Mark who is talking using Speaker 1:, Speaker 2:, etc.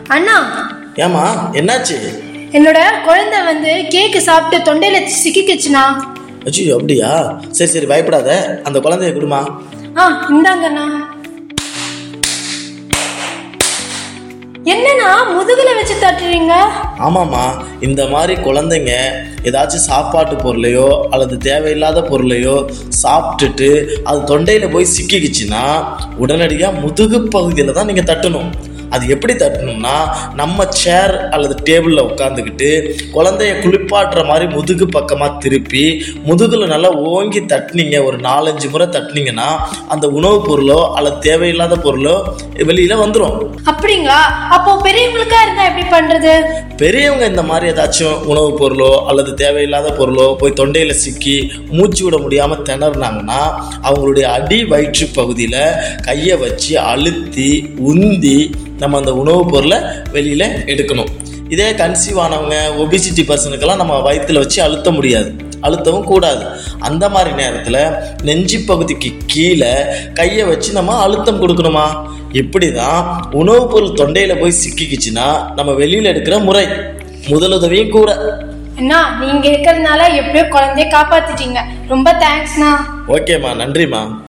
Speaker 1: அண்ணா,
Speaker 2: ஏமா என்னாச்சு?
Speaker 1: என்னோட குழந்தை கேக்கு சாப்பிட்டு தொண்டையில சிக்கிக்குச்சுண்ணா.
Speaker 2: அச்சோ, அப்படியா? சரி சரி, பயப்படாத, அந்த குழந்தைய கொடுமா.
Speaker 1: இந்தாங்கண்ணா. என்னண்ணா முதுகுல வச்சு தட்டுறீங்க?
Speaker 2: ஆமாம்மா, இந்த மாதிரி குழந்தைங்க ஏதாச்சும் சாப்பாட்டு பொருளையோ அல்லது தேவையில்லாத பொருளையோ சாப்பிட்டுட்டு அது தொண்டையில் போய் சிக்கிக்குச்சுன்னா உடனடியாக முதுகு பகுதியில் தான் நீங்கள் தட்டணும். அது எப்படி தட்டணும்னா, நம்ம சேர் அல்லது டேபிளில் உட்காந்துக்கிட்டு குழந்தைய குளிப்பாட்டுற மாதிரி முதுகு பக்கமாக திருப்பி முதுகில் நல்லா ஓங்கி தட்டினீங்க. ஒரு 4-5 முறை தட்டினீங்கன்னா அந்த உணவுப் பொருளோ அல்லது தேவையில்லாத பொருளோ வெளியில் வந்துடும்.
Speaker 1: அப்படிங்களா? அப்போ பெரியவங்களுக்கா இருந்தால் எப்படி பண்ணுறது?
Speaker 2: பெரியவங்க இந்த மாதிரி ஏதாச்சும் உணவுப் பொருளோ அல்லது தேவையில்லாத பொருளோ போய் தொண்டையில் சிக்கி மூச்சு விட முடியாமல் திணறினாங்கன்னா அவங்களுடைய அடி வயிற்று பகுதியில் கையை வச்சு அழுத்தி உந்தி நம்ம அந்த உணவுப் பொருளை வெளியில் எடுக்கணும். இதே கன்சீவ் ஆனவங்க, ஒபிசிட்டி பர்சனுக்கெல்லாம் நம்ம வயிற்றில் வச்சு அழுத்த முடியாது, அழுத்தவும் கூடாது. அந்த மாதிரி நேரத்தில் நெஞ்சு பகுதிக்கு கீழே கையை வச்சு நம்ம அழுத்தம் கொடுக்கணுமா. இப்படி தான் உணவுப் பொருள் தொண்டையில் போய் சிக்கிக்குச்சுன்னா நம்ம வெளியில் எடுக்கிற முறை. முதலுதவியும் கூட.
Speaker 1: அண்ணா, நீங்க இருக்கிறதுனால எப்படியோ குழந்தைய காப்பாத்திட்டீங்க. ரொம்ப தேங்க்ஸ்ண்ணா.
Speaker 2: ஓகேம்மா, நன்றிம்மா.